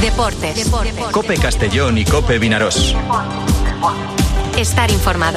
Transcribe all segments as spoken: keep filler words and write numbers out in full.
Deportes. Deportes. COPE Castellón y COPE Vinarós. Estar informado.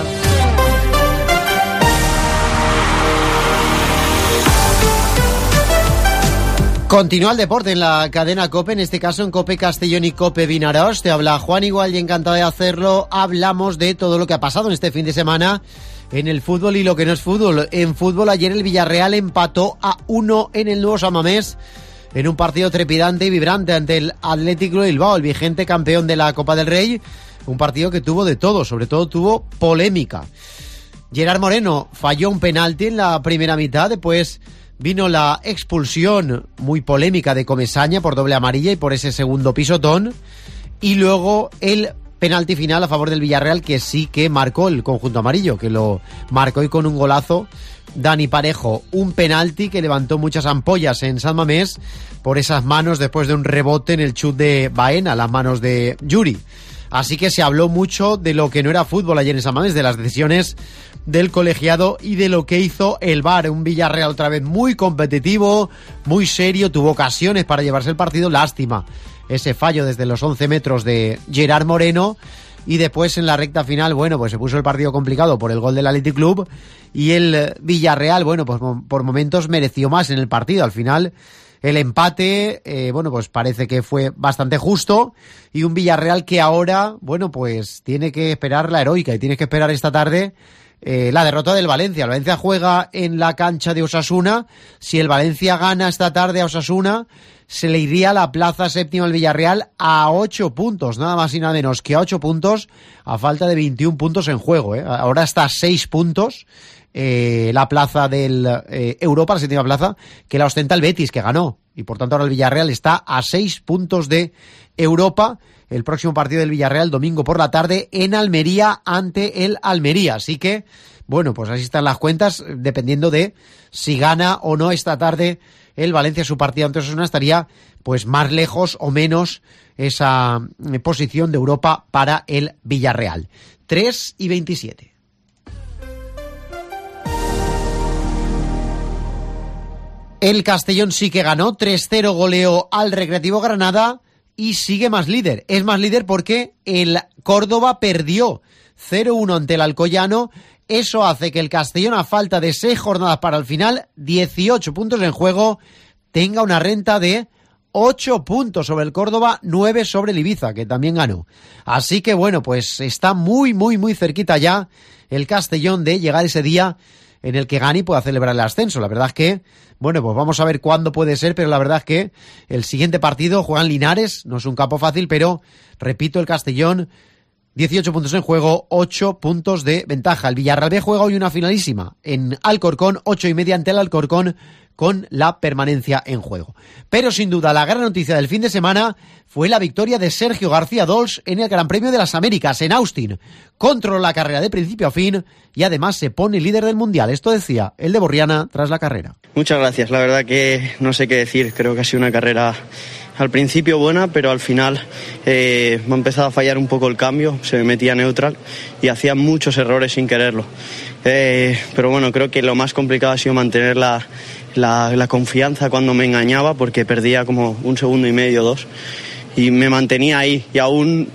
Continúa el deporte en la cadena COPE, en este caso en COPE Castellón y COPE Vinarós. Te habla Juan Igual y encantado de hacerlo. Hablamos de todo lo que ha pasado en este fin de semana en el fútbol y lo que no es fútbol. En fútbol, ayer el Villarreal empató a uno en el nuevo San Mamés en un partido trepidante y vibrante ante el Athletic de Bilbao, el vigente campeón de la Copa del Rey. Un partido que tuvo de todo, sobre todo tuvo polémica. Gerard Moreno falló un penalti en la primera mitad, después vino la expulsión muy polémica de Comesaña por doble amarilla y por ese segundo pisotón, y luego el penalti final a favor del Villarreal, que sí que marcó el conjunto amarillo, que lo marcó y con un golazo Dani Parejo. Un penalti que levantó muchas ampollas en San Mamés por esas manos después de un rebote en el chut de Baena, las manos de Yuri. Así que se habló mucho de lo que no era fútbol ayer en San Mamés, de las decisiones del colegiado y de lo que hizo el V A R. Un Villarreal otra vez muy competitivo, muy serio, tuvo ocasiones para llevarse el partido. Lástima ese fallo desde los once metros de Gerard Moreno. Y después en la recta final, bueno, pues se puso el partido complicado por el gol del Athletic Club, y el Villarreal, bueno, pues por momentos mereció más en el partido. Al final el empate, eh, bueno, pues parece que fue bastante justo, y un Villarreal que ahora, bueno, pues tiene que esperar la heroica y tiene que esperar esta tarde eh, la derrota del Valencia. El Valencia juega en la cancha de Osasuna. Si el Valencia gana esta tarde a Osasuna, se le iría a la plaza séptima al Villarreal a ocho puntos, nada más y nada menos que a ocho puntos, a falta de veintiún puntos en juego, ¿eh? Ahora está a seis puntos eh, la plaza del eh, Europa, la séptima plaza, que la ostenta el Betis, que ganó, y por tanto ahora el Villarreal está a seis puntos de Europa. El próximo partido del Villarreal, domingo por la tarde, en Almería, ante el Almería. Así que, bueno, pues así están las cuentas, dependiendo de si gana o no esta tarde el Valencia su partido ante Osasuna, estaría pues más lejos o menos esa posición de Europa para el Villarreal. tres y veintisiete. El Castellón sí que ganó, tres cero goleó al Recreativo Granada y sigue más líder. Es más líder porque el Córdoba perdió cero uno ante el Alcoyano. Eso hace que el Castellón, a falta de seis jornadas para el final, dieciocho puntos en juego, tenga una renta de ocho puntos sobre el Córdoba, nueve sobre el Ibiza, que también ganó. Así que bueno, pues está muy, muy, muy cerquita ya el Castellón de llegar ese día en el que gane y pueda celebrar el ascenso. La verdad es que, bueno, pues vamos a ver cuándo puede ser, pero la verdad es que el siguiente partido juegan Linares, no es un campo fácil, pero, repito, el Castellón, dieciocho puntos en juego, ocho puntos de ventaja. El Villarreal B juega hoy una finalísima en Alcorcón, ocho y media ante el Alcorcón, con la permanencia en juego. Pero sin duda la gran noticia del fin de semana fue la victoria de Sergio García Dols en el Gran Premio de las Américas en Austin. Controló la carrera de principio a fin y además se pone líder del Mundial. Esto decía el de Borriana tras la carrera. Muchas gracias, la verdad que no sé qué decir. Creo que ha sido una carrera al principio buena, pero al final eh, me ha empezado a fallar un poco el cambio, se me metía neutral y hacía muchos errores sin quererlo. Eh, pero bueno, creo que lo más complicado ha sido mantener la, la, la confianza cuando me engañaba, porque perdía como un segundo y medio, dos, y me mantenía ahí y aún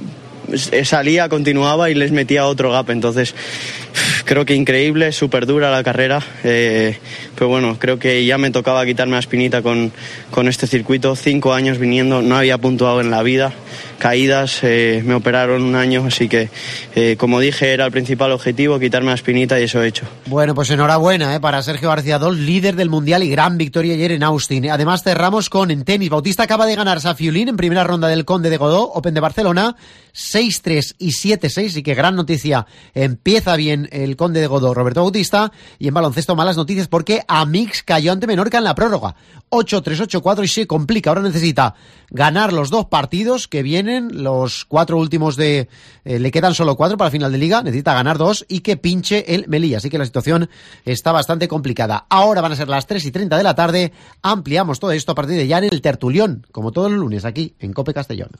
salía, continuaba y les metía otro gap. Entonces creo que increíble, súper dura la carrera, eh, pero bueno, creo que ya me tocaba quitarme la espinita con, con este circuito. Cinco años viniendo, no había puntuado en la vida, caídas, eh, me operaron un año, así que eh, como dije, era el principal objetivo, quitarme la espinita, y eso he hecho. Bueno, pues enhorabuena eh, para Sergio García Dols, líder del Mundial y gran victoria ayer en Austin. Además cerramos con en tenis. Bautista acaba de ganar Safiulín en primera ronda del Conde de Godó, Open de Barcelona, seis tres y siete seis, y que gran noticia, empieza bien el Conde de Godó Roberto Bautista. Y en baloncesto malas noticias porque Amix cayó ante Menorca en la prórroga, ocho tres ocho cuatro, y se complica. Ahora necesita ganar los dos partidos que vienen, los cuatro últimos de eh, le quedan solo cuatro para el final de liga, necesita ganar dos y que pinche el Melilla, así que la situación está bastante complicada. Ahora van a ser las tres y treinta de la tarde, ampliamos todo esto a partir de ya en el tertulión, como todos los lunes aquí en COPE Castellón.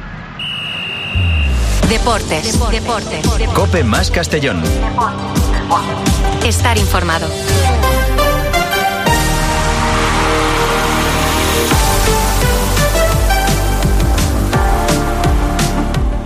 Deportes, deportes, deportes, deportes. COPE más Castellón. Estar informado.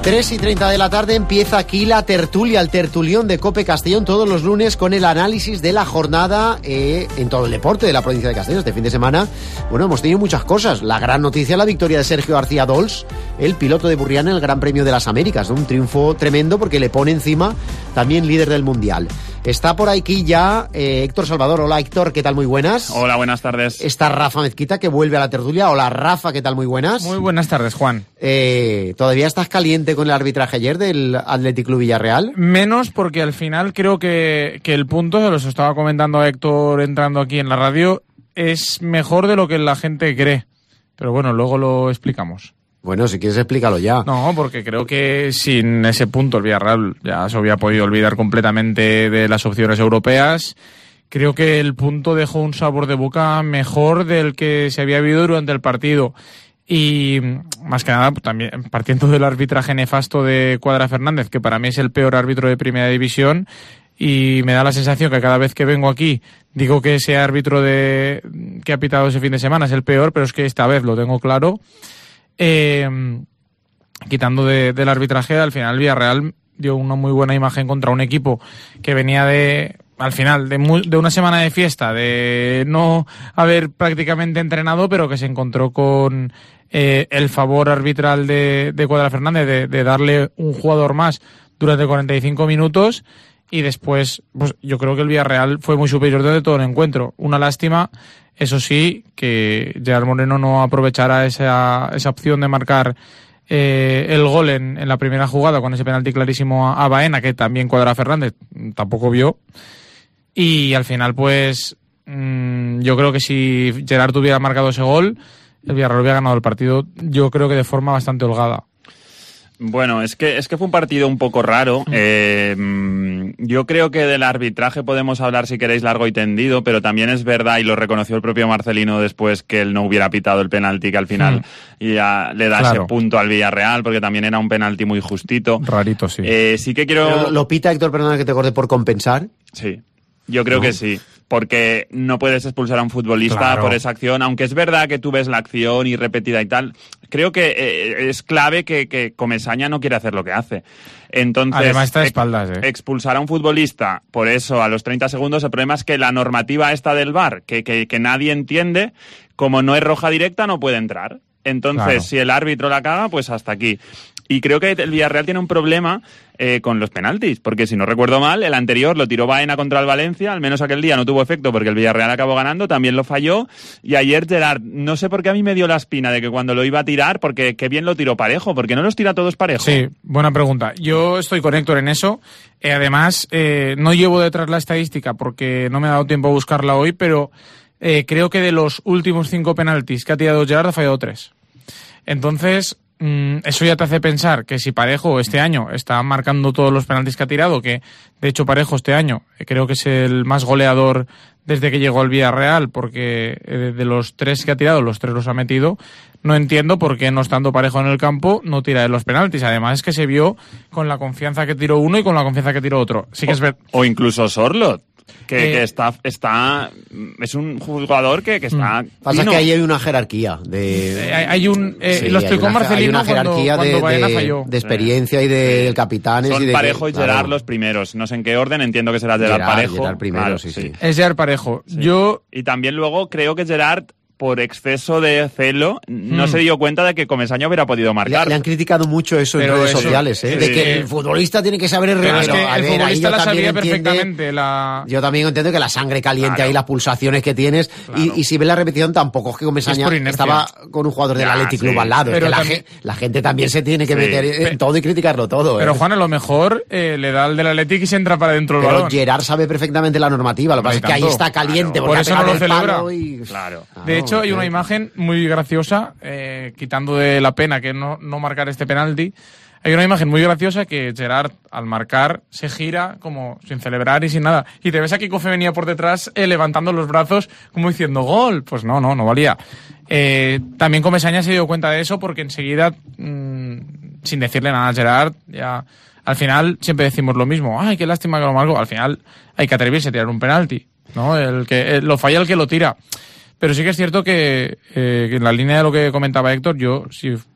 tres y treinta de la tarde empieza aquí la tertulia, el tertulión de COPE Castellón, todos los lunes con el análisis de la jornada eh, en todo el deporte de la provincia de Castellón. Este fin de semana, bueno, hemos tenido muchas cosas. La gran noticia, la victoria de Sergio García Dols, el piloto de Burriana en el Gran Premio de las Américas. Un triunfo tremendo porque le pone encima también líder del Mundial. Está por aquí ya eh, Héctor Salvador. Hola Héctor, ¿qué tal? Muy buenas. Hola, buenas tardes. Está Rafa Mezquita, que vuelve a la tertulia. Hola Rafa, ¿qué tal? Muy buenas. Muy buenas tardes, Juan. Eh, ¿Todavía estás caliente con el arbitraje ayer del Athletic Club Villarreal? Menos porque al final creo que, que el punto, se los estaba comentando a Héctor entrando aquí en la radio, es mejor de lo que la gente cree. Pero bueno, luego lo explicamos. Bueno, si quieres explícalo ya. No, porque creo que sin ese punto el Villarreal ya se había podido olvidar completamente de las opciones europeas. Creo que el punto dejó un sabor de boca mejor del que se había vivido durante el partido. Y más que nada, también partiendo del arbitraje nefasto de Cuadra Fernández, que para mí es el peor árbitro de Primera División, y me da la sensación que cada vez que vengo aquí digo que ese árbitro de que ha pitado ese fin de semana es el peor, pero es que esta vez lo tengo claro. Eh, quitando de, del arbitraje, al final Villarreal dio una muy buena imagen contra un equipo que venía de, al final, de, muy, de una semana de fiesta, de no haber prácticamente entrenado, pero que se encontró con eh, el favor arbitral de, de Cuadra Fernández de, de darle un jugador más durante cuarenta y cinco minutos. Y después, pues yo creo que el Villarreal fue muy superior desde todo el encuentro. Una lástima, eso sí, que Gerard Moreno no aprovechara esa, esa opción de marcar eh, el gol en, en la primera jugada con ese penalti clarísimo a, a Baena, que también Cuadra Fernández tampoco vio. Y al final, pues, mmm, yo creo que si Gerard hubiera marcado ese gol, el Villarreal hubiera ganado el partido, yo creo que de forma bastante holgada. Bueno, es que es que fue un partido un poco raro. Eh, yo creo que del arbitraje podemos hablar si queréis largo y tendido, pero también es verdad, y lo reconoció el propio Marcelino después, que él no hubiera pitado el penalti, que al final mm. ya le da claro. ese punto al Villarreal, porque también era un penalti muy justito. Rarito, sí. Eh, sí que quiero... ¿Lo, lo pita Héctor, perdona que te acorde, por compensar? Sí. Yo creo no. que sí, porque no puedes expulsar a un futbolista claro. por esa acción, aunque es verdad que tú ves la acción y repetida y tal. Creo que eh, es clave que, que Comesaña no quiere hacer lo que hace. Entonces, además está de espaldas, ¿eh? expulsar a un futbolista por eso a los treinta segundos, el problema es que la normativa esta del V A R, que, que, que nadie entiende, como no es roja directa, no puede entrar. Entonces, claro. si el árbitro la caga, pues hasta aquí. Y creo que el Villarreal tiene un problema eh, con los penaltis, porque si no recuerdo mal, el anterior lo tiró Baena contra el Valencia, al menos aquel día no tuvo efecto porque el Villarreal acabó ganando, también lo falló, y ayer Gerard, no sé por qué a mí me dio la espina de que cuando lo iba a tirar, porque qué bien lo tiró parejo, porque no los tira todos parejo. Sí, buena pregunta. Yo estoy con Héctor en eso, eh, además eh, no llevo detrás la estadística porque no me ha dado tiempo a buscarla hoy, pero eh, creo que de los últimos cinco penaltis que ha tirado Gerard ha fallado tres. Entonces, mmm, eso ya te hace pensar que si Parejo este año está marcando todos los penaltis que ha tirado, que de hecho Parejo este año creo que es el más goleador desde que llegó al Villarreal, porque eh, de los tres que ha tirado, los tres los ha metido, no entiendo por qué no estando Parejo en el campo no tira de los penaltis. Además es que se vio con la confianza que tiró uno y con la confianza que tiró otro. Sí que o, es ver... o incluso Sorlot. Que, eh, que está, está, es un jugador que, que está... Pasa fino. Que ahí hay una jerarquía de... Eh, hay un... Eh, sí, lo explicó Marcelino cuando, cuando Baena falló. De experiencia y de sí. capitanes. Son y de Parejo que, y Gerard claro. los primeros. No sé en qué orden, entiendo que será Gerard, Gerard Parejo. Gerard primero, claro, sí, sí, sí. Es Gerard Parejo. Sí. Yo... Y también luego creo que Gerard, por exceso de celo, no mm. se dio cuenta de que Comesaña hubiera podido marcar. Le, le han criticado mucho eso pero en redes eso, sociales, ¿eh? Sí. De que el futbolista tiene que saber... Pero es que a el ver, futbolista la sabía entiende, perfectamente. La... Yo también entiendo que la sangre caliente claro. ahí, las pulsaciones que tienes, claro. y, y si ves la repetición tampoco es que Comesaña es estaba con un jugador del Athletic Club sí. al lado. Pero es que también... la, la gente también se tiene que sí. meter en pero, todo y criticarlo todo. Pero ¿eh? Juan, a lo mejor eh, le da el del Athletic y se entra para dentro del balón. balón. Pero Gerard sabe perfectamente la normativa, lo que pasa es que ahí está caliente. Claro. Por eso no lo celebra. Y... Claro. De hecho, hay una imagen muy graciosa, eh, quitando de la pena que no, no marcar este penalti, hay una imagen muy graciosa que Gerard, al marcar, se gira como sin celebrar y sin nada. Y te ves a Kiko venía por detrás eh, levantando los brazos como diciendo ¡gol! Pues no, no, no valía. Eh, también Comesaña se dio cuenta de eso porque enseguida, mmm, sin decirle nada a Gerard, ya... Al final siempre decimos lo mismo. ¡Ay, qué lástima que lo marcó! Al final hay que atreverse a tirar un penalti, ¿no? El que, el, lo falla el que lo tira. Pero sí que es cierto que, eh, que en la línea de lo que comentaba Héctor, yo, si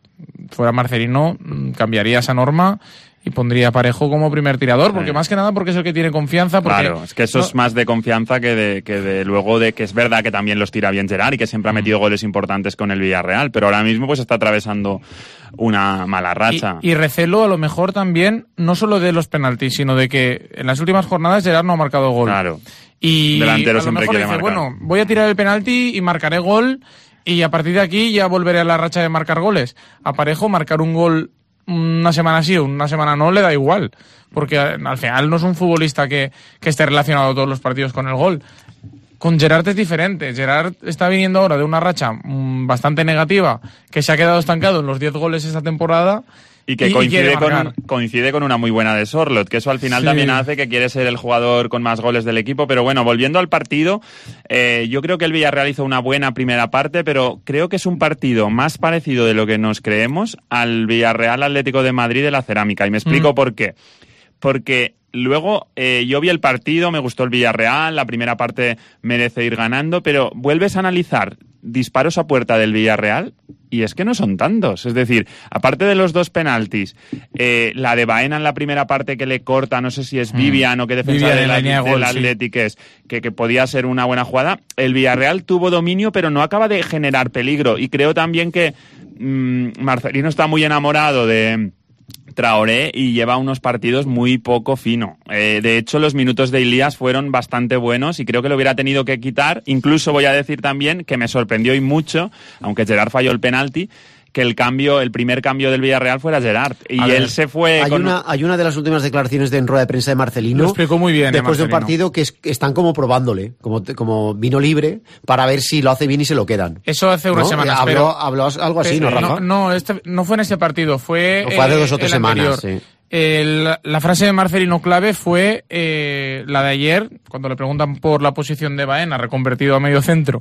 fuera Marcelino, cambiaría esa norma y pondría a Parejo como primer tirador, porque sí. más que nada porque es el que tiene confianza. Porque, claro, es que eso no, es más de confianza que de, que de luego de que es verdad que también los tira bien Gerard y que siempre ha metido mm. goles importantes con el Villarreal, pero ahora mismo pues está atravesando una mala racha. Y, y recelo a lo mejor también, no solo de los penaltis, sino de que en las últimas jornadas Gerard no ha marcado gol. Claro. Y delantero a lo siempre mejor quiere dice, marcar. bueno, voy a tirar el penalti y marcaré gol y a partir de aquí ya volveré a la racha de marcar goles. A Parejo marcar un gol una semana sí o una semana no le da igual, porque al final no es un futbolista que, que esté relacionado todos los partidos con el gol. Con Gerard es diferente. Gerard está viniendo ahora de una racha mmm, bastante negativa, que se ha quedado estancado en los diez goles esta temporada. Y que y, coincide, y con, coincide con una muy buena de Sorloth, que eso al final sí. también hace que quiere ser el jugador con más goles del equipo. Pero bueno, volviendo al partido, eh, yo creo que el Villarreal hizo una buena primera parte, pero creo que es un partido más parecido de lo que nos creemos al Villarreal Atlético de Madrid de la Cerámica. Y me explico mm. por qué. Porque luego eh, yo vi el partido, me gustó el Villarreal, la primera parte merece ir ganando, pero vuelves a analizar disparos a puerta del Villarreal y es que no son tantos. Es decir, aparte de los dos penaltis, eh, la de Baena en la primera parte que le corta, no sé si es Vivian mm. o qué defensa Vivian del, la del, gol, del Athletic sí. es, que, que podía ser una buena jugada. El Villarreal tuvo dominio, pero no acaba de generar peligro. Y creo también que mmm, Marcelino está muy enamorado de Traoré y lleva unos partidos muy poco fino. Eh, de hecho, los minutos de Elías fueron bastante buenos y creo que lo hubiera tenido que quitar. Incluso voy a decir también que me sorprendió y mucho, aunque Gerard falló el penalti, que el cambio, el primer cambio del Villarreal fuera Gerard. Y ver, él se fue... Hay, con... una, hay una de las últimas declaraciones de en rueda de prensa de Marcelino. Lo explicó muy bien. Después de de un partido que, es, que están como probándole, como, como vino libre, para ver si lo hace bien y se lo quedan. Eso hace unas ¿no? semanas. Habló, pero, habló algo así, pero, ¿no, Rafa? No, no, este, no fue en ese partido, fue... No, fue hace eh, dos o tres semanas, sí. El, la frase de Marcelino clave fue eh, la de ayer, cuando le preguntan por la posición de Baena, reconvertido a medio centro,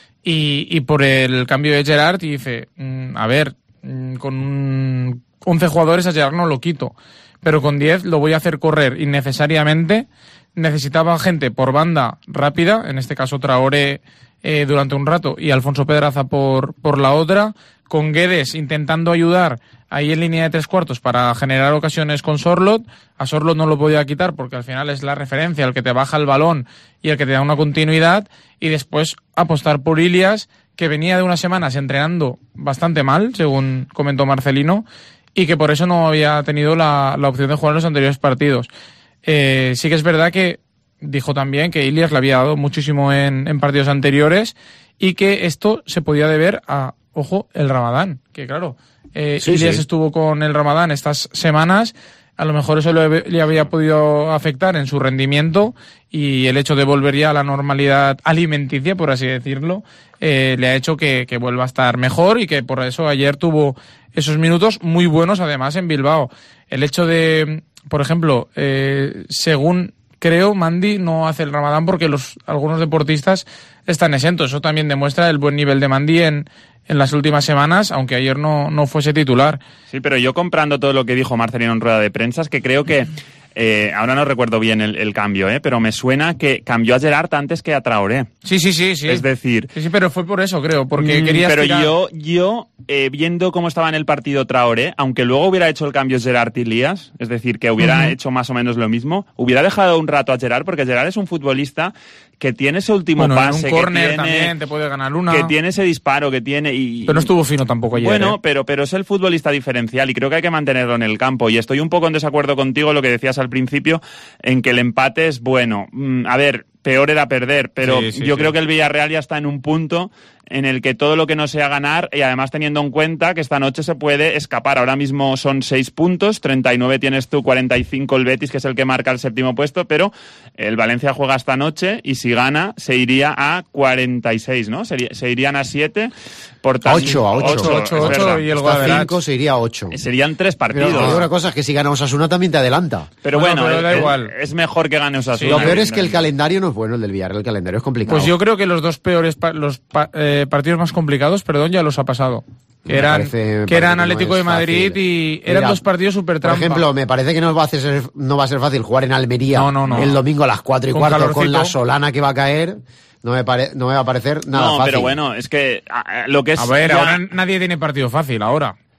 y, y por el cambio de Gerard, y dice, mmm, a ver, mmm, con once jugadores a Gerard no lo quito, pero con diez lo voy a hacer correr innecesariamente. Necesitaba gente por banda rápida, en este caso Traoré eh, durante un rato y Alfonso Pedraza por, por la otra, con Guedes intentando ayudar ahí en línea de tres cuartos para generar ocasiones con Sorloth. A Sorloth no lo podía quitar porque al final es la referencia, el que te baja el balón y el que te da una continuidad, y después apostar por Ilias, que venía de unas semanas entrenando bastante mal, según comentó Marcelino, y que por eso no había tenido la, la opción de jugar en los anteriores partidos. Eh, sí que es verdad que dijo también que Ilias le había dado muchísimo en, en partidos anteriores y que esto se podía deber a, ojo, el Ramadán, que claro, eh, sí, Ilias sí. estuvo con el Ramadán estas semanas, a lo mejor eso le, le había podido afectar en su rendimiento, y el hecho de volver ya a la normalidad alimenticia, por así decirlo, eh, le ha hecho que, que vuelva a estar mejor, y que por eso ayer tuvo esos minutos muy buenos además en Bilbao. El hecho de, por ejemplo, eh, según creo, Mandi no hace el Ramadán porque los algunos deportistas están exentos. Eso también demuestra el buen nivel de Mandi en, en las últimas semanas, aunque ayer no, no fuese titular. Sí, pero yo comprando todo lo que dijo Marcelino en rueda de prensa, es que creo que, eh, ahora no recuerdo bien el, el cambio, eh, pero me suena que cambió a Gerard antes que a Traoré. Sí, sí, sí, sí. Es decir... Sí, sí, pero fue por eso, creo, porque mmm, quería Pero estirar... yo, yo eh, viendo cómo estaba en el partido Traoré, aunque luego hubiera hecho el cambio Gerard y Elías, es decir, que hubiera uh-huh. hecho más o menos lo mismo, hubiera dejado un rato a Gerard, porque Gerard es un futbolista que tiene ese último bueno, pase, en un córner que tiene, también te puede ganar una, que tiene ese disparo, que tiene y pero no estuvo fino tampoco ayer. Bueno, ¿eh? pero pero es el futbolista diferencial y creo que hay que mantenerlo en el campo. Y estoy un poco en desacuerdo contigo lo que decías al principio, en que el empate es bueno. Mm, a ver, peor era perder, pero sí, sí, yo sí. creo que el Villarreal ya está en un punto en el que todo lo que no sea ganar, y además teniendo en cuenta que esta noche se puede escapar. Ahora mismo son seis puntos, treinta y nueve tienes tú, cuarenta y cinco el Betis, que es el que marca el séptimo puesto, pero el Valencia juega esta noche y si gana se iría a cuarenta y seis, ¿no? Se, se irían a siete. Por tanto, ocho, a ocho. ocho, ocho y el hasta cinco se iría a ocho. Serían tres partidos. Pero una cosa es que si gana Osasuna también te adelanta. Pero bueno, bueno pero da es, igual. es mejor que gane Osasuna. Sí, lo peor es que el calendario no es bueno, el del Villarreal, el calendario es complicado. Pues yo creo que los dos peores, pa- los pa- eh, partidos más complicados, perdón, ya los ha pasado. Que eran, parece, que eran no Atlético de Madrid fácil. y eran Mira, dos partidos súper trampa. Por ejemplo, me parece que no va a ser, no va a ser fácil jugar en Almería no, no, no. el domingo a las cuatro y con cuarto calorcito. con la solana que va a caer. No me, pare, no me va a parecer nada no, fácil. pero bueno, es que a, lo que es... A ver, ya... ahora nadie tiene partido fácil, ahora.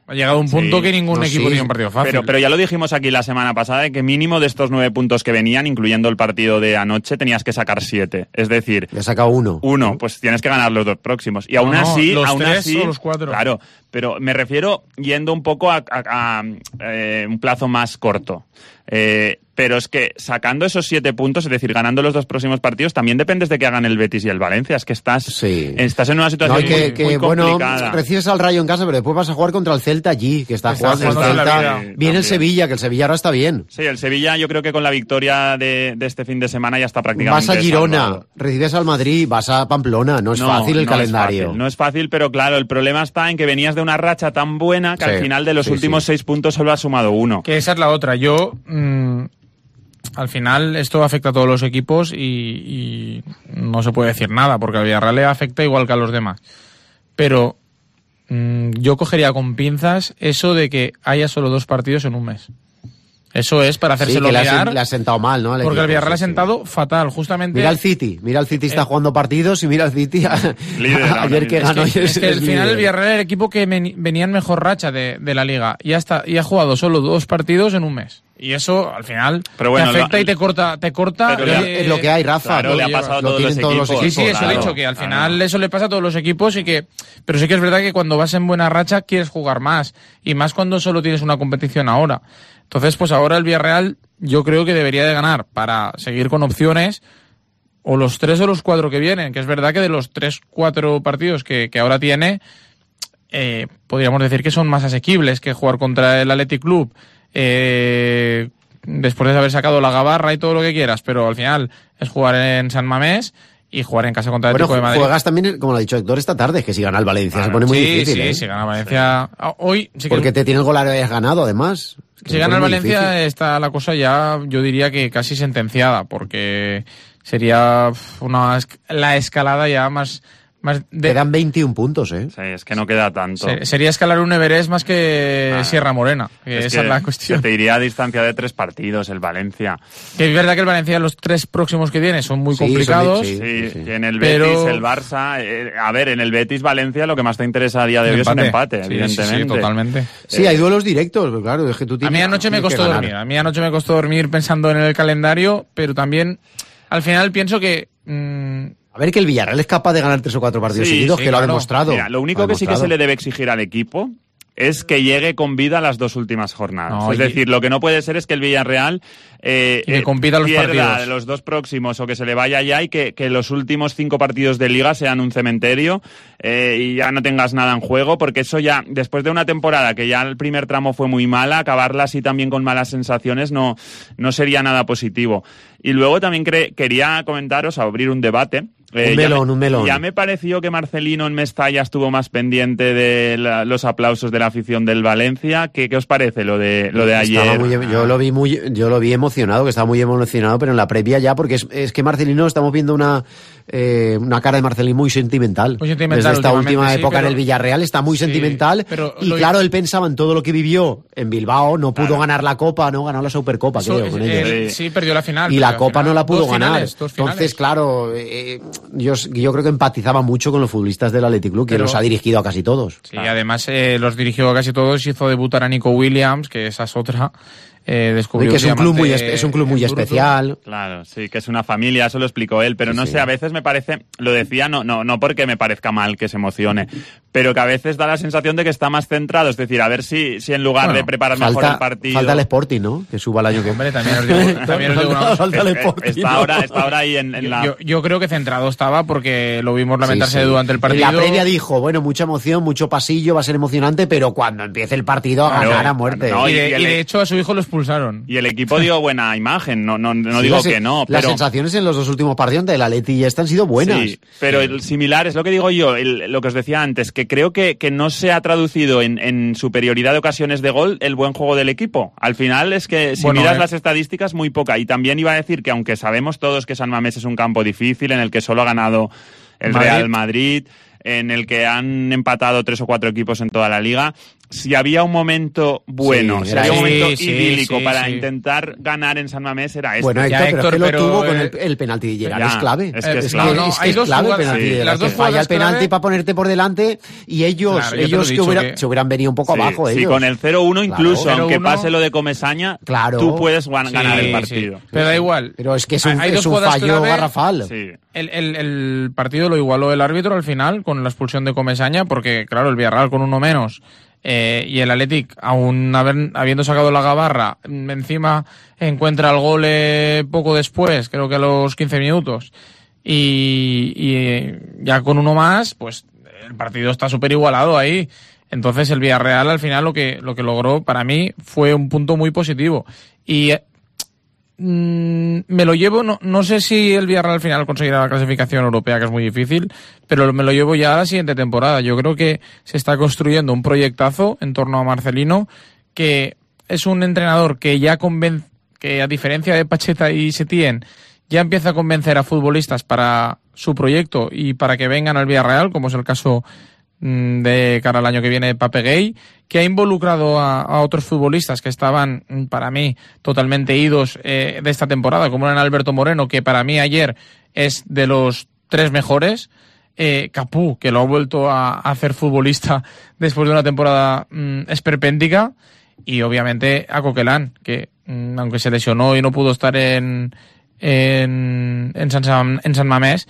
Ha llegado un punto Sí, que ningún no, equipo sí. tiene un partido fácil. Pero, pero ya lo dijimos aquí la semana pasada, de que mínimo de estos nueve puntos que venían, incluyendo el partido de anoche, tenías que sacar siete. Es decir, Le ha sacado uno. uno, pues tienes que ganar los dos próximos. Y aún No, no, así, los aún tres así, o los cuatro. Claro, pero me refiero yendo un poco a, a- a, eh, un plazo más corto. Eh, pero es que sacando esos siete puntos, es decir, ganando los dos próximos partidos, también dependes de que hagan el Betis y el Valencia. Es que estás, Sí. estás en una No, situación hay que, muy, que, muy bueno, complicada. recibes al Rayo en casa, pero después vas a jugar contra el Celta allí, que está, Está jugando el jugando la Celta. vida. Viene También. el Sevilla, que el Sevilla ahora está bien. Sí, el Sevilla yo creo que con la victoria de, de este fin de semana ya está prácticamente Vas a Girona, salvado. recibes al Madrid, vas a Pamplona, no es No, fácil el no calendario. Es fácil, no es fácil, pero claro, el problema está en que venías de una racha tan buena que Sí, al final de los sí, últimos sí. seis puntos solo has sumado uno. Que esa es la otra. Yo, mm, al final, esto afecta a todos los equipos y, y no se puede decir nada, porque al Villarreal le afecta igual que a los demás. Pero mm, yo cogería con pinzas eso de que haya solo dos partidos en un mes. Eso es para Sí, hacérselo que le mirar, has, le has sentado mal, ¿no? al porque equipo, el Villarreal sí, ha sí. sentado fatal, justamente. Mira el City, mira el City está Eh, jugando partidos y mira el City Líder ahora ayer que mismo. ganó. Es que, y es que al el final líder. el Villarreal era el equipo que veni- venía en mejor racha de, de la liga y, hasta, y ha jugado solo dos partidos en un mes. Y eso al final Pero bueno, te afecta lo- y te corta. Te corta Pero le- Es lo que hay, Rafa. Claro, lo le ha lleva- pasado a lo todos tienen los todos los equipos. Sí, sí, equipos. eso claro, he dicho, que al claro. final eso le pasa a todos los equipos y que... Pero sí que es verdad que cuando vas en buena racha quieres jugar más, y más cuando solo tienes una competición ahora. Entonces, pues ahora el Villarreal yo creo que debería de ganar para seguir con opciones, o los tres o los cuatro que vienen, que es verdad que de los tres, cuatro partidos que, que ahora tiene, eh, podríamos decir que son más asequibles que jugar contra el Athletic Club, eh, después de haber sacado la gabarra y todo lo que quieras, pero al final es jugar en San Mamés y jugar en casa contra el Bueno, Atlético de Madrid. juegas también, como lo ha dicho Héctor, esta tarde, que si gana el Valencia se pone muy sí, difícil. sí, ¿eh? si gana Valencia... Ah, Hoy sí que... Porque te tiene el gol habías ganado, además. Si Se gana el pone muy Valencia difícil. está la cosa ya, yo diría que casi sentenciada, porque sería una esc- la escalada ya más... más de- Quedan veintiún puntos, ¿eh? Sí, es que no queda tanto. se- sería escalar un Everest más que Ah, Sierra Morena, que Es esa que es la cuestión. se te iría a distancia de tres partidos el Valencia. Que es verdad que el Valencia los tres próximos que tiene son muy Sí, son complicados. de- Sí, sí. y en el Pero- Betis, el Barça... eh, a ver, en el Betis-Valencia lo que más te interesa a día de hoy es un empate, Sí, sí, evidentemente. Sí, totalmente. Sí, hay duelos directos, pero claro, es que tú A tienes. mí anoche me tienes que costó ganar. dormir. A mí anoche me costó dormir pensando en el calendario, pero también al final pienso que... mm, A ver, que el Villarreal es capaz de ganar tres o cuatro partidos Sí, seguidos, sí, que lo ha claro. demostrado. Mira, lo único Lo ha que sí que demostrado. se le debe exigir al equipo es que llegue con vida a las dos últimas jornadas. No, es y- decir, lo que no puede ser es que el Villarreal eh, Y que eh, compita los pierda partidos. los dos próximos o que se le vaya ya y que, que los últimos cinco partidos de Liga sean un cementerio eh, y ya no tengas nada en juego, porque eso ya, después de una temporada que ya el primer tramo fue muy mala, acabarla así también con malas sensaciones no, no sería nada positivo. Y luego también cre- quería comentaros, abrir un debate. Eh, Un ya melón, me- un melón. Ya me pareció que Marcelino en Mestalla estuvo más pendiente de la- los aplausos de la afición del Valencia. ¿Qué, qué os parece lo de lo de ayer? Estaba muy em- yo lo vi muy, yo lo vi emocionado, que estaba muy emocionado, pero en la previa ya, porque es, es que Marcelino, estamos viendo una, eh, una cara de Marcelino muy sentimental. Muy sentimental Desde esta últimamente, última sí, época pero- en el Villarreal está muy sí, sentimental. pero Y lo- claro, él pensaba en todo lo que vivió en Bilbao, no pudo Claro. ganar la Copa, no ganó la Supercopa, eso, creo, con eh, ellos. sí, perdió la final. Y perdió la la Copa final. no la pudo Dos ganar. finales, dos finales. Entonces, claro, eh, yo, yo creo que empatizaba mucho con los futbolistas del Athletic Club, que Pero- los ha dirigido a casi todos. Sí, además eh, los dirigió a casi todos, hizo debutar a Nico Williams, que esa es otra. Eh, descubrió Y que es un club muy, diamante espe- es un club muy en bruto. especial. Claro, sí, que es una familia, eso lo explicó él, pero Sí, no sí. sé, a veces me parece, lo decía, no, no, no porque me parezca mal que se emocione, pero que a veces da la sensación de que está más centrado, es decir, a ver si, si en lugar Bueno, de preparar mejor el Falta, partido... falta el Sporting, ¿no? Que suba el año que Hombre, también os digo, también os digo una cosa. Falta el Eh, eh, Sporting, está, ¿no? ahora, está ahora ahí en, en la... Yo, yo creo que centrado estaba porque lo vimos lamentarse Sí, sí. durante el partido. En la previa dijo, bueno, mucha emoción, mucho pasillo, va a ser emocionante, pero cuando empiece el partido a Claro, ganar a muerte. no, y, de, y el- y de hecho a su hijo lo expulsaron. Y el equipo dio buena imagen, no, no, no Sí, digo las- que no, Las pero... sensaciones en los dos últimos partidos de la Leti ya han sido buenas. Sí, pero el similar es lo que digo yo, el- lo que os decía antes, que creo que, que no se ha traducido en, en superioridad de ocasiones de gol el buen juego del equipo. Al final es que si Bueno, miras eh. las estadísticas, muy poca. Y también iba a decir que aunque sabemos todos que San Mamés es un campo difícil en el que solo ha ganado el Madrid. Real Madrid, en el que han empatado tres o cuatro equipos en toda la liga, si había un momento bueno, Sí, si había un sí, momento sí, idílico sí, para sí. intentar ganar en San Mamés era este. Bueno, Héctor, Ya, pero Héctor, es que pero, lo tuvo eh, con el, el penalti de Gerard, ya, es clave. es que es Es clave. que, No, no, es, que hay es dos clave el jugadas, penalti sí, de Gerard, las dos que falla el jugadas penalti clave. para ponerte por delante y ellos, Claro, yo te lo he ellos que, dicho hubiera- que- se hubieran venido un poco Sí, abajo sí, ellos. con el cero uno incluso, Claro. aunque cero uno, pase lo de Comesaña, Claro. tú puedes gan- ganar Sí, el partido. sí. Pero da igual. Pero es que es un, Hay es dos un jugadas fallo clave. garrafal. Sí. El, el, el partido lo igualó el árbitro al final con la expulsión de Comesaña, porque claro, el Villarreal con uno menos eh, y el Athletic, aún haber, habiendo sacado la gabarra, encima encuentra el gol eh, poco después, creo que a los quince minutos, y, y ya con uno más, pues el partido está súper igualado ahí. Entonces el Villarreal al final lo que, lo que logró para mí fue un punto muy positivo. Y eh, Mm, me lo llevo, no, no sé si el Villarreal al final conseguirá la clasificación europea, que es muy difícil, pero me lo llevo ya a la siguiente temporada. Yo creo que se está construyendo un proyectazo en torno a Marcelino, que es un entrenador que ya convence, que a diferencia de Pacheta y Setién, ya empieza a convencer a futbolistas para su proyecto y para que vengan al Villarreal, como es el caso de cara al año que viene de Pape Gueye, que ha involucrado a, a otros futbolistas que estaban, para mí, totalmente idos eh, de esta temporada, como eran Alberto Moreno, que para mí ayer es de los tres mejores, eh, Capú, que lo ha vuelto a, a hacer futbolista después de una temporada mm, esperpéntica, y obviamente a Coquelin, que mm, aunque se lesionó y no pudo estar en, en, en, San, en San Mamés,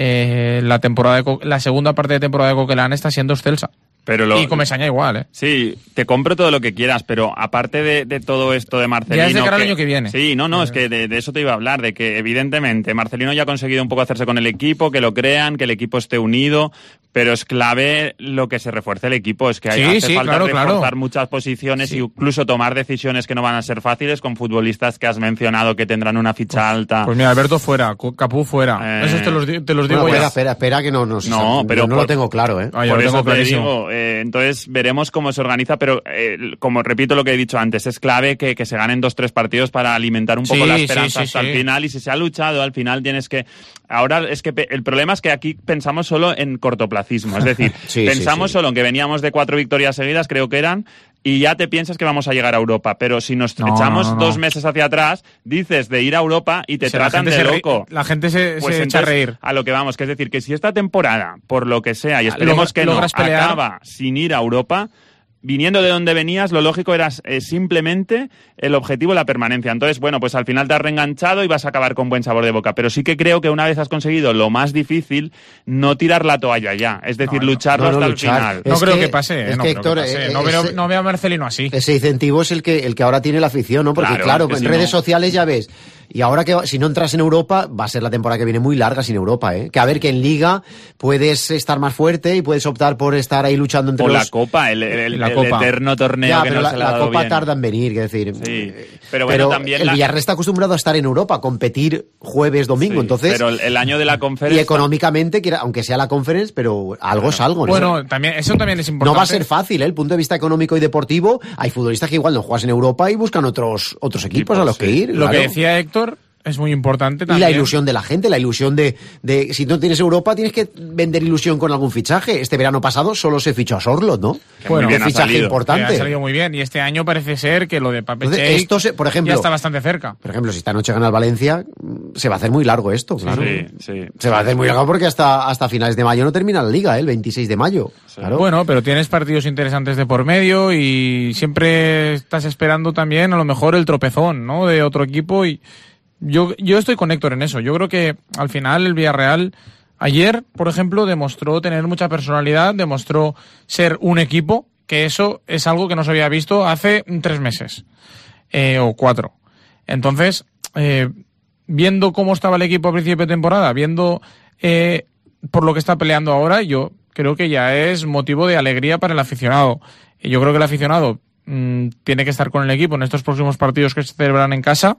Eh, la temporada de Co- la segunda parte de temporada de Coquelin está siendo excelsa. Pero lo, y Comesaña igual, ¿eh? Sí, te compro todo lo que quieras, pero aparte de, de todo esto de Marcelino... Ya es de cara al que- año que viene. Sí, no, no, es que de, de eso te iba a hablar, de que evidentemente Marcelino ya ha conseguido un poco hacerse con el equipo, que lo crean, que el equipo esté unido, pero es clave lo que se refuerce el equipo, es que hay, Sí, hace sí, falta claro, reforzar claro. muchas posiciones Sí. e incluso tomar decisiones que no van a ser fáciles con futbolistas que has mencionado que tendrán una ficha alta. Pues mira, Alberto fuera, Co- Capú fuera. Eh, Eso te los, di- te los digo Bueno, espera, ya. espera, espera, que no, no, No, pero yo no por- lo tengo claro, ¿eh? Ah, yo Por lo eso tengo te clarísimo. digo, eh, entonces veremos cómo se organiza, pero eh, como repito lo que he dicho antes, es clave que, que se ganen dos, tres partidos para alimentar un poco Sí, la sí, esperanza sí, hasta sí. el final, y si se ha luchado, al final tienes que... Ahora es que pe- el problema es que aquí pensamos solo en cortoplacismo, es decir, Sí, pensamos sí, sí. solo en que veníamos de cuatro victorias seguidas, creo que eran, y ya te piensas que vamos a llegar a Europa, pero si nos No, echamos no, no. dos meses hacia atrás, dices de ir a Europa y te O sea, la tratan gente de se ri- loco. La gente se, Pues se echa a entonces, reír. a lo que vamos, que es decir, que si esta temporada, por lo que sea, y esperemos Logra- que no, logras pelear. acaba sin ir a Europa, viniendo de donde venías, lo lógico era eh, simplemente el objetivo, la permanencia. Entonces, bueno, pues al final te has reenganchado y vas a acabar con buen sabor de boca. Pero sí que creo que una vez has conseguido lo más difícil, no tirar la toalla ya. Es decir, No, no, lucharlo no, no, hasta luchar. el final. No Es creo que- que pase, ¿eh? es No que, creo que Héctor, pase. eh, No veo, ese- no veo a Marcelino así. Ese incentivo es el que, el que ahora tiene la afición, ¿no? Porque Claro, claro, que en si redes no- sociales ya ves. Y ahora que si no entras en Europa, va a ser la temporada que viene muy larga sin Europa, ¿eh? Que a ver, que en Liga puedes estar más fuerte y puedes optar por estar ahí luchando entre O los... la Copa, el, el- La el Copa. eterno torneo Ya, que pero no la, se le ha la dado Copa bien. tarda en venir, es decir... Sí, pero bueno, también el la- Villarreal está acostumbrado a estar en Europa, a competir jueves, domingo, Sí, entonces... pero el, el año de la Y conferencia... económicamente, que era- aunque sea la conference, pero algo es algo, ¿no? Bueno, también, eso también es importante. No va a ser fácil, ¿eh? El punto de vista económico y deportivo. Hay futbolistas que igual no juegan en Europa y buscan otros otros equipos Equipos, a los sí. que ir. Lo claro. que decía Héctor es muy importante Y también. la ilusión de la gente, la ilusión de, de... Si no tienes Europa, tienes que vender ilusión con algún fichaje. Este verano pasado solo se fichó a Sorlot, ¿no? Que Bueno, muy bien un ha fichaje salido. Que importante. ha salido muy bien. Y este año parece ser que lo de Pape Entonces, Cheik esto se- por ejemplo- ya está bastante cerca. Por ejemplo, si esta noche gana el Valencia, mm, se va a hacer muy largo esto, claro. Sí, sí. Se va a hacer muy largo porque hasta, hasta finales de mayo no termina la liga, ¿eh? El veintiséis de mayo. Claro. Bueno, pero tienes partidos interesantes de por medio y siempre estás esperando también a lo mejor el tropezón, ¿no? De otro equipo y yo, yo estoy con Héctor en eso. Yo creo que al final el Villarreal ayer, por ejemplo, demostró tener mucha personalidad, demostró ser un equipo, que eso es algo que no se había visto hace tres meses eh, o cuatro. Entonces, eh, viendo cómo estaba el equipo a principio de temporada, viendo eh, por lo que está peleando ahora, yo creo que ya es motivo de alegría para el aficionado. Y yo creo que el aficionado mmm, tiene que estar con el equipo en estos próximos partidos que se celebran en casa,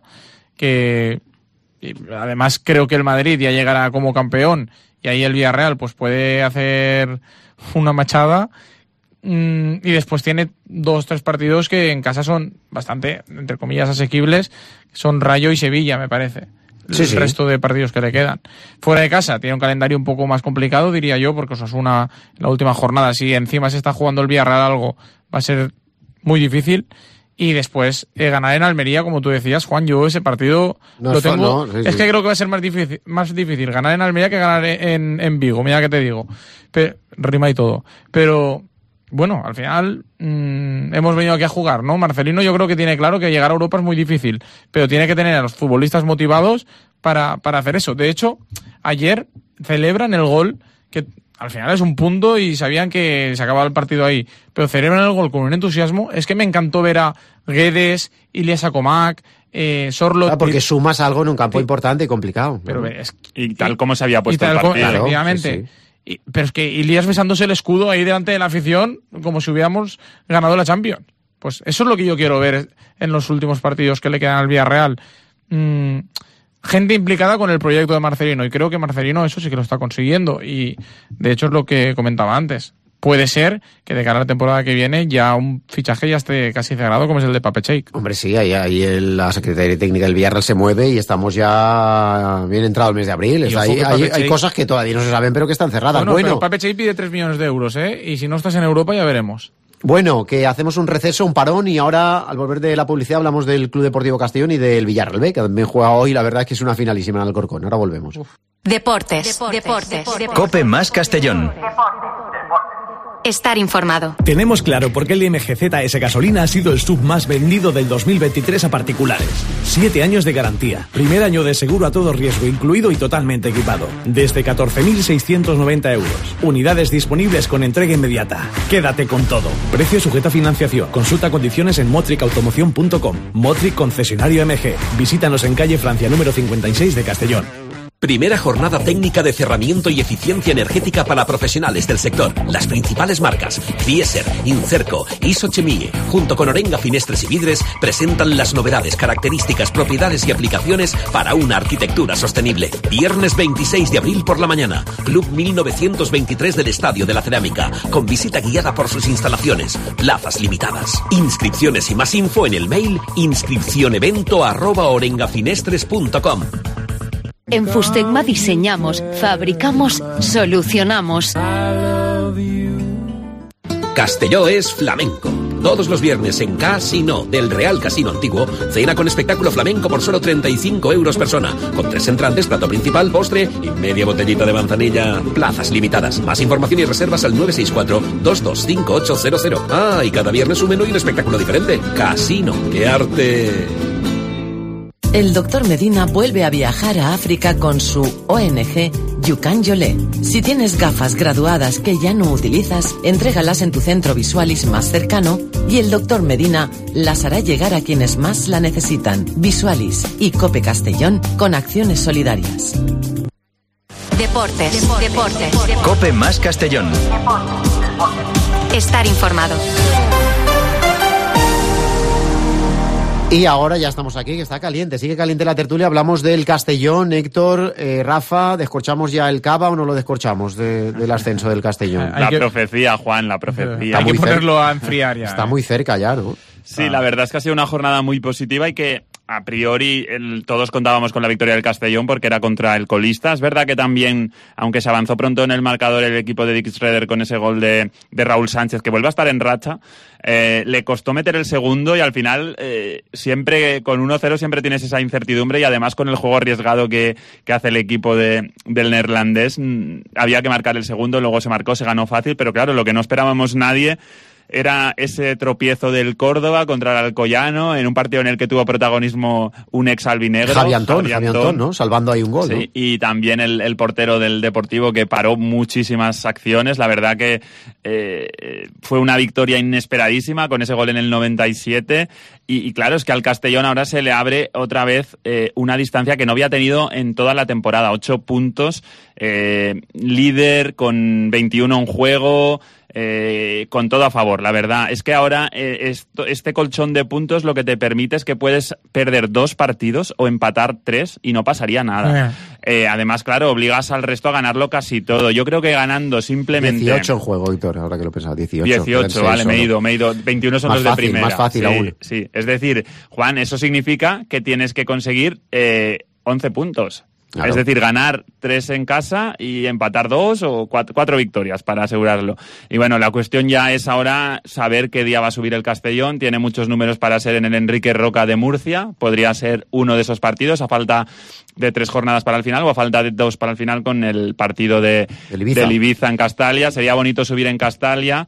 que y además creo que el Madrid ya llegará como campeón y ahí el Villarreal pues puede hacer una machada. Mm, y después tiene dos, tres partidos que en casa son bastante, entre comillas, asequibles. Son Rayo y Sevilla, me parece. El Sí, sí. resto de partidos que le quedan. Fuera de casa tiene un calendario un poco más complicado, diría yo, porque Osasuna en la última jornada, si encima se está jugando el Villarreal algo, va a ser muy difícil. Y después eh, ganar en Almería, como tú decías, Juan, yo ese partido no, lo tengo. No, sí, es sí. que creo que va a ser más difícil, más difícil ganar en Almería que ganar en, en Vigo, mira que te digo. Pero, rima y todo. Pero bueno, al final mmm, hemos venido aquí a jugar, ¿no? Marcelino yo creo que tiene claro que llegar a Europa es muy difícil, pero tiene que tener a los futbolistas motivados para, para hacer eso. De hecho, ayer celebran el gol que al final es un punto y sabían que se acababa el partido ahí. Pero celebran el gol con un entusiasmo. Es que me encantó ver a Guedes, Ilias Akomak, eh, Sorloth... Ah, porque sumas algo en un campo sí. importante y complicado. Pero ¿no? es, y tal como se había puesto y tal el partido. Como, efectivamente. Sí, sí. Y, pero es que Ilias besándose el escudo ahí delante de la afición como si hubiéramos ganado la Champions. Pues eso es lo que yo quiero ver en los últimos partidos que le quedan al Villarreal. Mm, gente implicada con el proyecto de Marcelino, y creo que Marcelino eso sí que lo está consiguiendo, y de hecho es lo que comentaba antes. Puede ser que de cara a la temporada que viene ya un fichaje ya esté casi cerrado, como es el de Pape Cheik. Hombre, sí, ahí, ahí el, la Secretaría Técnica del Villarreal se mueve y estamos ya bien entrado el mes de abril. Es, hay, hay, hay cosas que todavía no se saben, pero que están cerradas. Bueno, bueno pero Pape Cheik pide tres millones de euros, ¿eh? Y si no estás en Europa ya veremos. Bueno, que hacemos un receso, un parón, y ahora, al volver de la publicidad, hablamos del Club Deportivo Castellón y del Villarreal B, que también juega hoy. La verdad es que es una finalísima en Alcorcón. Ahora volvemos. Uf. Deportes, deportes, deportes, deportes. Cope más Castellón. Estar informado. Tenemos claro por qué el I M G Z S Gasolina ha sido el sub más vendido del dos mil veintitrés a particulares. Siete años de garantía. Primer año de seguro a todo riesgo incluido y totalmente equipado. Desde catorce mil seiscientos noventa euros. Unidades disponibles con entrega inmediata. Quédate con todo. Precio sujeto a financiación. Consulta condiciones en motric automoción punto com. Motric concesionario M G. Visítanos en calle Francia número cincuenta y seis de Castellón. Primera jornada técnica de cerramiento y eficiencia energética para profesionales del sector. Las principales marcas Fieser, Incerco, Isochemie, junto con Orenga Finestres y Vidres, presentan las novedades, características, propiedades y aplicaciones para una arquitectura sostenible. Viernes veintiséis de abril por la mañana, Club mil novecientos veintitrés del Estadio de la Cerámica, con visita guiada por sus instalaciones. Plazas limitadas. Inscripciones y más info en el mail inscripcionevento arroba orengafinestres punto com. En Fustegma diseñamos, fabricamos, solucionamos. Castelló es flamenco. Todos los viernes en Casino del Real Casino Antiguo, cena con espectáculo flamenco por solo treinta y cinco euros persona, con tres entrantes, plato principal, postre y media botellita de manzanilla. Plazas limitadas. Más información y reservas al nueve seis cuatro, dos dos cinco ocho cero cero. Ah, y cada viernes un menú y un espectáculo diferente. Casino. ¡Qué arte! El doctor Medina vuelve a viajar a África con su O N G Yukan Yolé. Si tienes gafas graduadas que ya no utilizas, entrégalas en tu centro Visualis más cercano y el doctor Medina las hará llegar a quienes más la necesitan. Visualis y Cope Castellón con acciones solidarias. Deportes, deportes, deportes. Cope más Castellón. Estar informado. Y ahora ya estamos aquí, que está caliente, sigue caliente la tertulia, hablamos del Castellón. Héctor, eh, Rafa, ¿descorchamos ya el Cava o no lo descorchamos de, del ascenso del Castellón? La profecía, Juan, la profecía. Hay que ponerlo a enfriar ya. Está ¿eh? muy cerca ya, ¿no? Sí, la verdad es que ha sido una jornada muy positiva y que a priori el, todos contábamos con la victoria del Castellón porque era contra el colista. Es verdad que también, aunque se avanzó pronto en el marcador el equipo de Dick Schroeder con ese gol de, de Raúl Sánchez, que vuelve a estar en racha, eh, le costó meter el segundo y al final eh, siempre con uno cero siempre tienes esa incertidumbre y además con el juego arriesgado que, que hace el equipo de, del neerlandés, mmm, había que marcar el segundo, luego se marcó, se ganó fácil, pero claro, lo que no esperábamos nadie era ese tropiezo del Córdoba contra el Alcoyano en un partido en el que tuvo protagonismo un ex albinegro. Javi Antón, Javi Antón, ¿no? Salvando ahí un gol, sí, ¿no? Y también el, el portero del Deportivo que paró muchísimas acciones. La verdad que eh, fue una victoria inesperadísima con ese gol en el noventa y siete. Y, y claro, es que al Castellón ahora se le abre otra vez eh, una distancia que no había tenido en toda la temporada. Ocho puntos, eh, líder con veintiuno en juego. Eh, con todo a favor, la verdad es que ahora eh, esto, este colchón de puntos lo que te permite es que puedes perder dos partidos o empatar tres y no pasaría nada. Eh. Eh, además, claro, obligas al resto a ganarlo casi todo. Yo creo que ganando simplemente dieciocho en juego, Víctor, ahora que lo pensaba, dieciocho. dieciocho, vale, me he ido, me he ido. veintiuno son más los fácil, de primera. Más fácil sí, aún. Sí, es decir, Juan, eso significa que tienes que conseguir eh, once puntos. Claro. Es decir, ganar tres en casa y empatar dos o cuatro, cuatro victorias para asegurarlo. Y bueno, la cuestión ya es ahora saber qué día va a subir el Castellón. Tiene muchos números para ser en el Enrique Roca de Murcia. Podría ser uno de esos partidos a falta de tres jornadas para el final o a falta de dos para el final con el partido de, el Ibiza. del Ibiza en Castalia. Sería bonito subir en Castalia,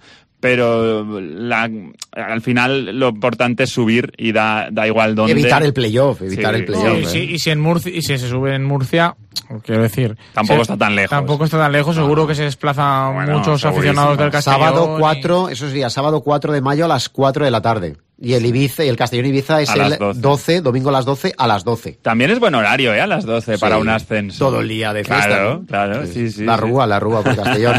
pero la, al final lo importante es subir y da, da igual dónde. Evitar el playoff, evitar sí, el playoff. Sí, ¿eh? sí, y, si en Murcia, y si se sube en Murcia, quiero decir... Tampoco se, está tan lejos. Tampoco está tan lejos, seguro no. que se desplazan bueno, muchos aficionados del Castellón. Sábado cuatro, y... eso sería sábado cuatro de mayo a las cuatro de la tarde. Y el Ibiza y el Castellón Ibiza es el doce. doce, domingo a las doce, a las doce. También es buen horario, ¿eh? A las doce sí, para un ascenso. Todo el día de fiesta. Claro, ¿no? claro, sí, sí. La sí. rúa, la rúa por Castellón.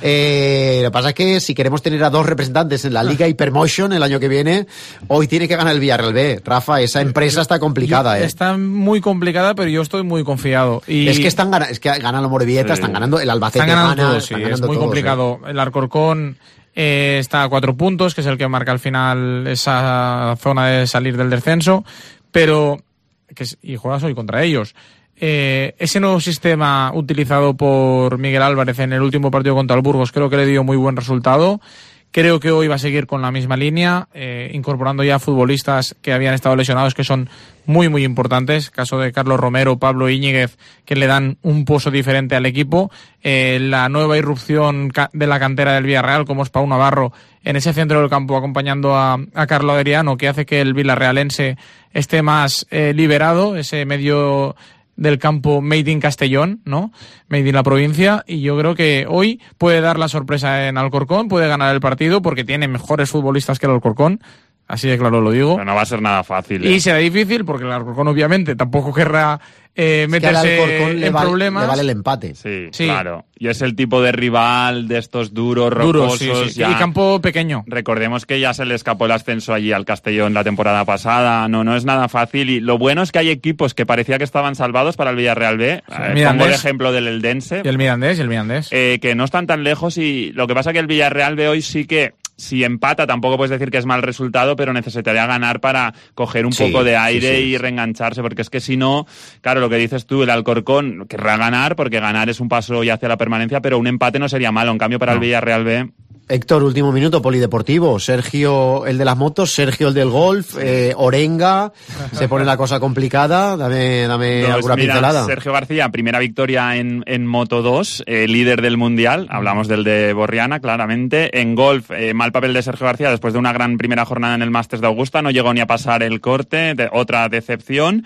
eh, lo que pasa es que si queremos tener a dos representantes en la Liga Hypermotion el año que viene, hoy tiene que ganar el Villarreal B. Rafa, esa empresa está complicada, ¿eh? Está muy complicada, pero yo estoy muy confiado. Y es que están ganando, es que ganan los Morevieta, sí. están ganando el Albacete. Están ganando gana, todos, sí, están es muy todos, complicado. ¿eh? El Alcorcón eh, está a cuatro puntos, que es el que marca al final esa zona de salir del descenso, pero que es, y juegas hoy contra ellos. Eh, ese nuevo sistema utilizado por Miguel Álvarez en el último partido contra el Burgos creo que le dio muy buen resultado. Creo que hoy va a seguir con la misma línea, eh, incorporando ya futbolistas que habían estado lesionados, que son muy, muy importantes. Caso de Carlos Romero, Pablo Íñiguez, que le dan un pozo diferente al equipo. Eh, la nueva irrupción de la cantera del Villarreal, como es Pau Navarro, en ese centro del campo acompañando a, a Carlo Adriano, que hace que el villarrealense esté más eh, liberado, ese medio del campo made in Castellón, ¿no? Made in la provincia, y yo creo que hoy puede dar la sorpresa en Alcorcón, puede ganar el partido porque tiene mejores futbolistas que el Alcorcón, así de claro lo digo. Pero no va a ser nada fácil. ¿eh? Y será difícil porque el Alcorcón obviamente tampoco querrá eh, meterse es que en le vale, problemas. Le vale el empate. Sí, sí, claro. Y es el tipo de rival de estos duros, rocosos. Duros, sí, sí. Ya. Y campo pequeño. Recordemos que ya se le escapó el ascenso allí al Castellón la temporada pasada. No, no es nada fácil. Y lo bueno es que hay equipos que parecía que estaban salvados para el Villarreal B. Sí, eh, pongo el ejemplo del Eldense. Y el Mirandés, y el Mirandés. Eh, que no están tan lejos, y lo que pasa es que el Villarreal B hoy sí que, si empata, tampoco puedes decir que es mal resultado, pero necesitaría ganar para coger un sí, poco de aire sí, sí. y reengancharse, porque es que si no, claro, lo que dices tú, el Alcorcón querrá ganar, porque ganar es un paso ya hacia la permanencia, pero un empate no sería malo. En cambio, para no. el Villarreal B... Héctor, último minuto, polideportivo. Sergio, el de las motos, Sergio, el del golf, eh, Orenga, se pone la cosa complicada. Dame, dame pues alguna mira, pincelada. Sergio García, primera victoria en, en Moto dos, eh, líder del Mundial. Hablamos del de Borriana, claramente. En golf, eh, mal papel de Sergio García después de una gran primera jornada en el Masters de Augusta. No llegó ni a pasar el corte, de, otra decepción.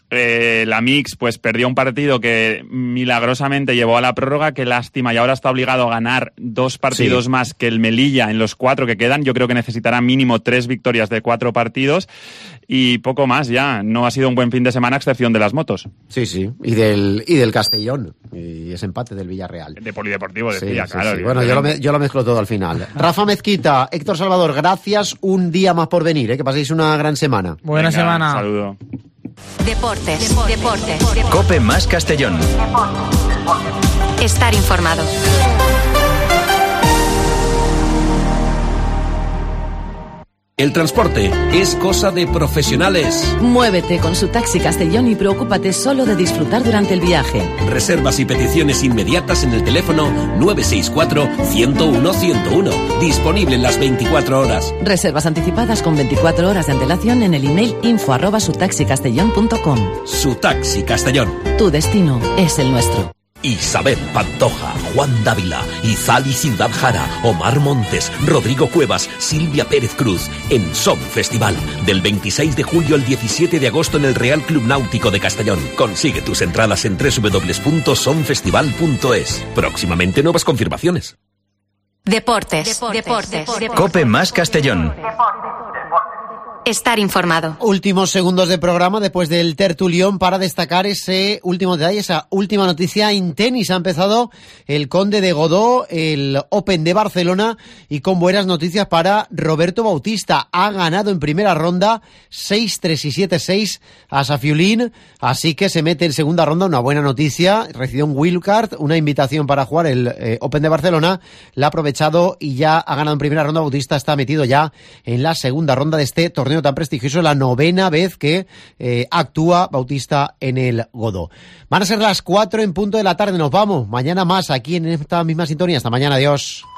Eh, la Mix pues perdió un partido que milagrosamente llevó a la prórroga, qué lástima, y ahora está obligado a ganar dos partidos sí. más que el Melilla en los cuatro que quedan. Yo creo que necesitará mínimo tres victorias de cuatro partidos y poco más ya. No ha sido un buen fin de semana a excepción de las motos. Sí, sí, y del, y del Castellón, y ese empate del Villarreal. De polideportivo decía, sí, claro. Sí, sí. Bueno, yo lo, me, yo lo mezclo todo al final. Rafa Mezquita, Héctor Salvador, gracias un día más por venir, ¿eh? Que paséis una gran semana. Buena Venga, semana. Un saludo. Deportes, deportes, deportes. COPE más Castellón. Estar informado. El transporte es cosa de profesionales. Muévete con su Taxi Castellón y preocúpate solo de disfrutar durante el viaje. Reservas y peticiones inmediatas en el teléfono nueve seis cuatro, ciento uno, ciento uno. Disponible en las veinticuatro horas. Reservas anticipadas con veinticuatro horas de antelación en el email info arroba sutaxicastellón punto com. Su Taxi Castellón. Tu destino es el nuestro. Isabel Pantoja, Juan Dávila, Izal y Ciudad Jara, Omar Montes, Rodrigo Cuevas, Silvia Pérez Cruz, en Som Festival, del veintiséis de julio al diecisiete de agosto en el Real Club Náutico de Castellón. Consigue tus entradas en doble u doble u doble u punto som festival punto es. Próximamente nuevas confirmaciones. Deportes, deportes, deportes, deportes. COPE más Castellón. Estar informado. Últimos segundos de programa después del tertulión para destacar ese último detalle, esa última noticia en tenis. Ha empezado el Conde de Godó, el Open de Barcelona, y con buenas noticias para Roberto Bautista. Ha ganado en primera ronda seis tres y siete seis a Safiulín, así que se mete en segunda ronda. Una buena noticia, recibió un wildcard, una invitación para jugar el eh, Open de Barcelona, la ha aprovechado y ya ha ganado en primera ronda. Bautista está metido ya en la segunda ronda de este torneo torneo tan prestigioso, la novena vez que eh, actúa Bautista en el Godó. Van a ser las cuatro en punto de la tarde, nos vamos. Mañana más aquí en esta misma sintonía. Hasta mañana, adiós.